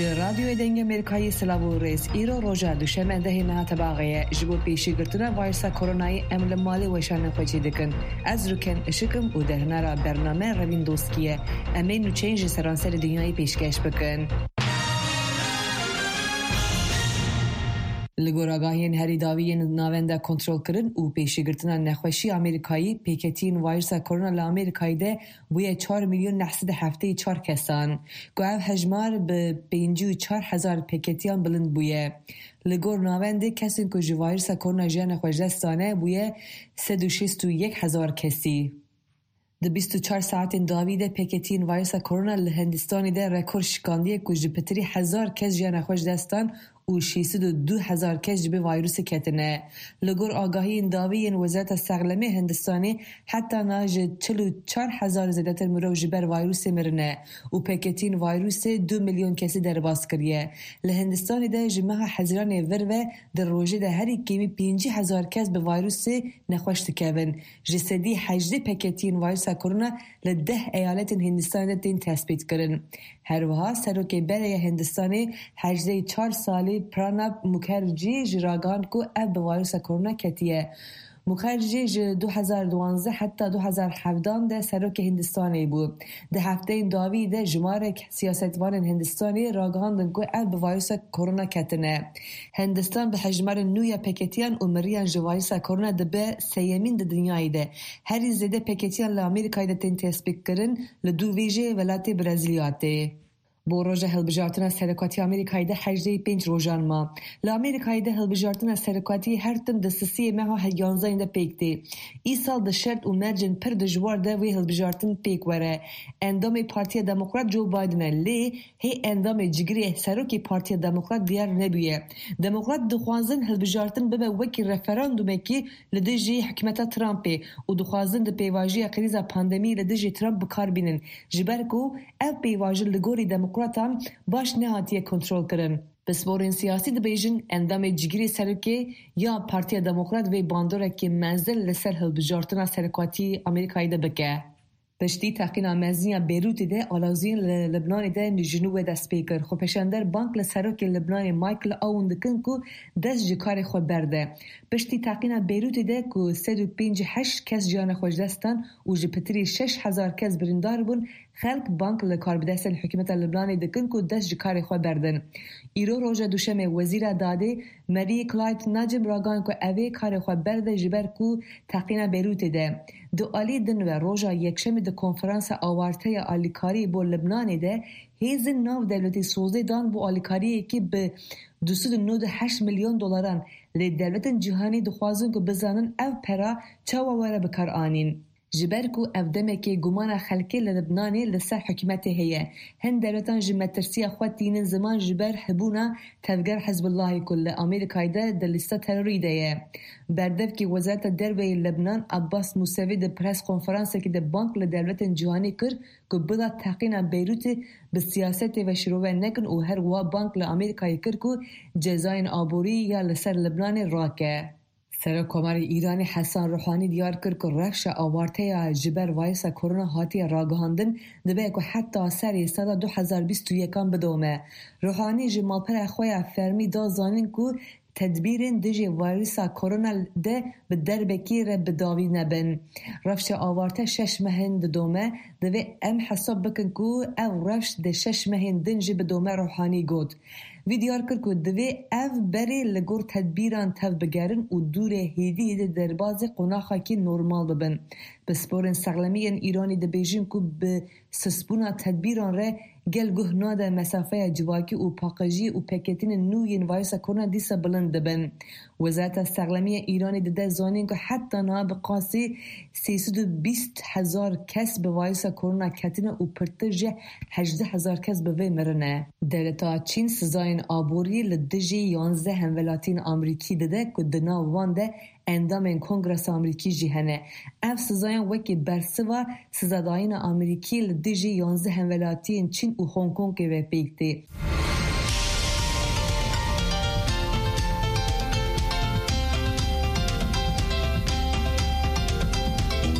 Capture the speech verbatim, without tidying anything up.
رادیو دنگ امریکایی سلاو ریس ایرو روژا دوشنبه ده نه تباغیه جبو پیشی گرتنا وایرس کرونای امل مالی وشان خوچی دکن از رکن اشکم و ده نرا برنامه روین دوستکیه امین و چنج سرانسر دنیای پیشکش بکن. لگوراگاهین هری داویین ناونده کنترل کردن و پیشگرتنا نخوشی آمریکایی پیکتین وایرس کرونا لامریکایی ده بوی چهار میلیون نهصد هفته چهار کسان گوه هجمار به پنج و چهار هزار پیکتیان بلند بویه. لگور ناونده کسی که جو وایرس کرونا جان خوشدستانه بویه سد و شست و یک هزار کسی. ده بیست و چهار ساعت داویده پیکتین وایرس کرونا لهندستانی ده رکورد شکاندیه که جو پتری هزار کس جان خوشدستان و ششصد و دو هزار کس به ویروس کتنه. لگور آگاهی داویین وزارت سقلمه هندستانی حتی ناج چهل و چهار هزار زیادتر مرو جبر ویروس مرنه و پیکتین ویروس دو میلیون کسی در باز کریه. لهندستانی ده جمعه حزیران وروه در روژه ده هری کمی پنج هزار کس به ویروس نخوشت کبن. جسدی هجده پیکتین ویروس کرونا لده ایالت هندستانی دین تثبیت کردن. هر وها سروکی برای هندستانی هجده چهار سالی پراناب مکرجی جراغان کو اب ویروس کرونا کتیه. مکرجی دو هزار و دوازده حتی دو هزار و هفده ده سروک هندستانی بود. ده هفته داوی ده جمارک سیاستوان هندستانی راگاندن کو اب ویروس کرونا کتنه. هندستان به حجمار نویا پیکتیان و مریان ویروس کرونا ده به سیمین ده دنیای ده. هری زده پیکتیان لامریکای ده تین تثبیت کردن لدو ویژه ولایت برزیلیاته. با روژه هلبجارتنا سرکاتی آمریکایی ده هجده پنج روزان ما. لامریکایی ده هلبجارتنا سرکاتی هر تن دستسی مها هیانزه اینده پیکتی. ای سال ده شرط و مرجن پر دجوار ده وی هلبجارتن پیک وره. اندام پارتی دموکرات جو بایدنه لی هی اندام جگری سرکی پارتی دموکرات دیار نبیه. دموکرات دخوازن هلبجارتن ببه وکی رفراندومه که لدجی حکمت ترامپی و دخوازن ده پیواجی قریزا پاندمی لدجی ترامپ بکار بینن. جبرکو اف پیواجی لگوری دموکرات دموکراتان باش نهاتیه کنترل کردن. بسپورین سیاسی ده بیجن اندام جگری سرکی یا پارتی دموکرات وی باندوره که منزل لسر هلبجارتنا سرکاتی امریکایی ده بکه. پشتی تحقیق آمازیا بیروت ده آلازین لبنان ده نجنوب دست پیکر. خو پشندر بانک لسرک لبنان مایکل آون دکن کو دست جکار خود برده. پشتی تحقیق بیروت ده کو سد و پنج هشت کس جان خوش دستان و جپتری شش هزار کس برندار بون خلق بانک لکار بدست حکومت لبنان دکن کو دست جکار خود بردن. ایرو روژا دوشمه وزیر داده مری کلایت ناجم راگان کو اوه کار خود برده جبر کو تحقیق بیروت ده. دو آلی دن و روژا یکشم ده کنفرانس آوارته آلیکاری با لبنان ده هیزن ناو دولتی سوزه دان با آلیکاری که به دویست و نود و هشت میلیون دلاران لی دولت جهانی دخوازن که بزنن او پرا چاوا وره بکار آنین. جبرکو افدمه که گمان خلکی لبنانی لسر حکمت هیه. هند دولتان جمترسی خود تینن زمان جبر حبونا تفگر حزب الله کل امریکای ده در لیستا تروری ده. بردف که وزارت دروی لبنان عباس موسوی ده پرس کنفرانس که ده بانک لدولت جهانی کر که بلا تحقینا بیروت به سیاست و شروع نکن و هر وا بانک لامریکای کر که جزاین آبوری یا لسر لبنان راکه. سرکمر ایران حسن روحانی دیار کرد که رخش آوارته جبر وایرس کرونا هاتی راگهاندن دبه که حتی سری سال دو هزار و بیست و یک بدومه. روحانی جمال پر خوی فرمی دا زانین که تدبیرین دیجی ویروس کرونا ده به دربکی رب داوی نبن. رفش آوارته شش مهند دومه دوی ام حساب بکن که او رفش ده شش مهند دنجی به دومه روحانی گود. ویدیار کرد که دوی او بری لگور تدبیران تف بگرن و دور هیدی ده درباز قناخا که نورمال ببن. بسپورن سقلمی ایرانی ده بیجیم که به سسپونا تدبیران ره گل گهنا ده مسافه جواکی و پاقجی و پکتین نوین ویروس کرونا دیسا بلند ببن. وزارت سقلمی ایرانی ده ده زانین که حتی نا بقاسی سیصد و بیست هزار کس به ویروس کرونا کتین و پرتج هجده هزار کس به وی مرنه. دولتا چین سزاین آبوری لدجی یانزده همولاتین آمریکی ده که دنا وانده اندام کنگرس آمریکی جهنه. اف سزاین وکی برسوا سزاداین آمریکی لدجی یانزده همولاتین چین و هنگ کنگ و پیکتی.